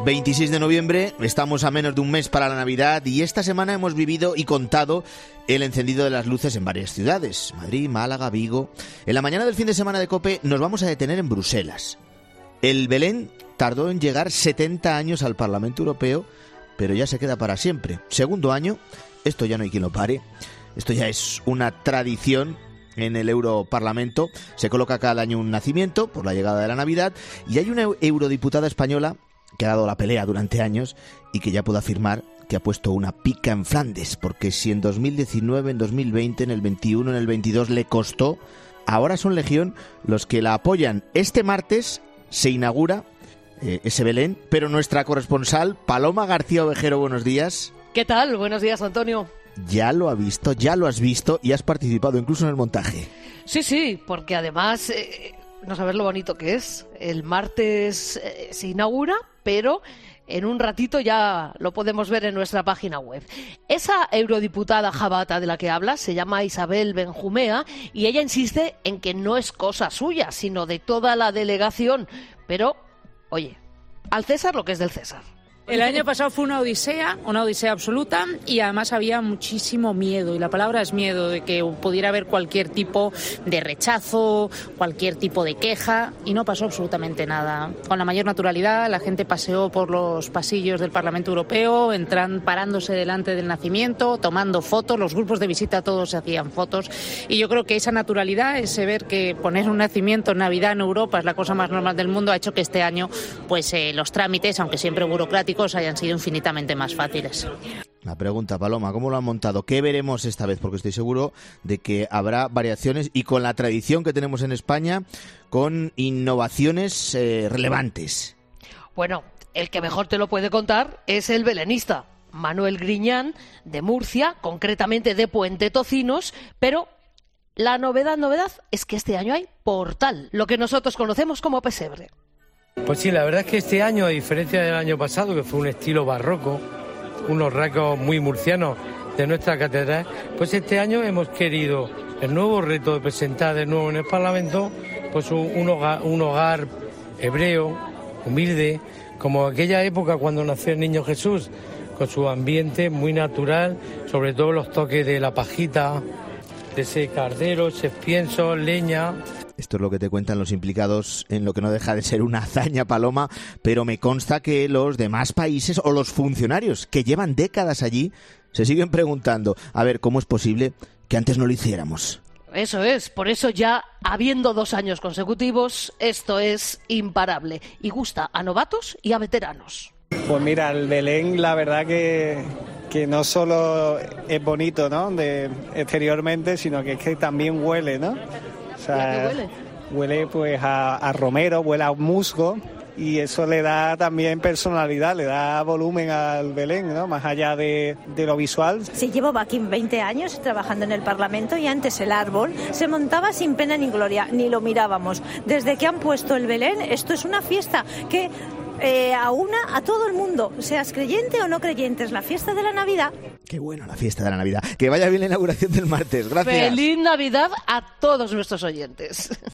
26 de noviembre, estamos a menos de un mes para la Navidad y esta semana hemos vivido y contado el encendido de las luces en varias ciudades, Madrid, Málaga, Vigo. En la mañana del fin de semana de COPE nos vamos a detener en Bruselas. El Belén tardó en llegar 70 años al Parlamento Europeo, pero ya se queda para siempre. Segundo año, esto ya no hay quien lo pare, esto ya es una tradición. En el Europarlamento se coloca cada año un nacimiento por la llegada de la Navidad y hay una eurodiputada española que ha dado la pelea durante años y que ya puedo afirmar que ha puesto una pica en Flandes, porque si en 2019, en 2020, en el 21, en el 22 le costó, ahora son legión los que la apoyan. Este martes se inaugura ese Belén, pero nuestra corresponsal Paloma García Ovejero, buenos días. ¿Qué tal? Buenos días, Antonio. Ya lo has visto y has participado incluso en el montaje. Sí, porque además, no sabes lo bonito que es. El martes se inaugura, pero en un ratito ya lo podemos ver en nuestra página web. Esa eurodiputada jabata de la que hablas se llama Isabel Benjumea y ella insiste en que no es cosa suya, sino de toda la delegación. Pero, oye, al César lo que es del César. El año pasado fue una odisea absoluta y además había muchísimo miedo, y la palabra es miedo, de que pudiera haber cualquier tipo de rechazo, cualquier tipo de queja, y no pasó absolutamente nada. Con la mayor naturalidad la gente paseó por los pasillos del Parlamento Europeo, parándose delante del nacimiento, tomando fotos, los grupos de visita todos se hacían fotos, y yo creo que esa naturalidad, ese ver que poner un nacimiento en Navidad en Europa es la cosa más normal del mundo, ha hecho que este año pues los trámites, aunque siempre burocráticos, hayan sido infinitamente más fáciles. La pregunta, Paloma, ¿cómo lo han montado? ¿Qué veremos esta vez? Porque estoy seguro de que habrá variaciones y con la tradición que tenemos en España, con innovaciones relevantes. Bueno, el que mejor te lo puede contar es el belenista, Manuel Griñán, de Murcia, concretamente de Puente Tocinos, pero la novedad es que este año hay portal, lo que nosotros conocemos como pesebre. Pues sí, la verdad es que este año, a diferencia del año pasado, que fue un estilo barroco, unos rasgos muy murcianos de nuestra catedral, pues este año hemos querido el nuevo reto de presentar de nuevo en el Parlamento pues un hogar hebreo, humilde, como aquella época cuando nació el niño Jesús, con su ambiente muy natural, sobre todo los toques de la pajita, de ese cardero, ese pienso, leña. Esto es lo que te cuentan los implicados en lo que no deja de ser una hazaña, Paloma, pero me consta que los demás países o los funcionarios que llevan décadas allí se siguen preguntando, a ver, ¿cómo es posible que antes no lo hiciéramos? Eso es, por eso ya, habiendo 2 años consecutivos, esto es imparable y gusta a novatos y a veteranos. Pues mira, el Belén, la verdad que no solo es bonito, ¿no?, exteriormente, sino que es que también huele, ¿no? O sea, huele pues a romero, huele a musgo, y eso le da también personalidad, le da volumen al Belén, ¿no?, más allá de lo visual. Sí, llevo aquí 20 años trabajando en el Parlamento y antes el árbol se montaba sin pena ni gloria, ni lo mirábamos. Desde que han puesto el Belén, esto es una fiesta que aúna a todo el mundo, seas creyente o no creyente, es la fiesta de la Navidad. Qué bueno, la fiesta de la Navidad. Que vaya bien la inauguración del martes. Gracias. ¡Feliz Navidad a todos nuestros oyentes!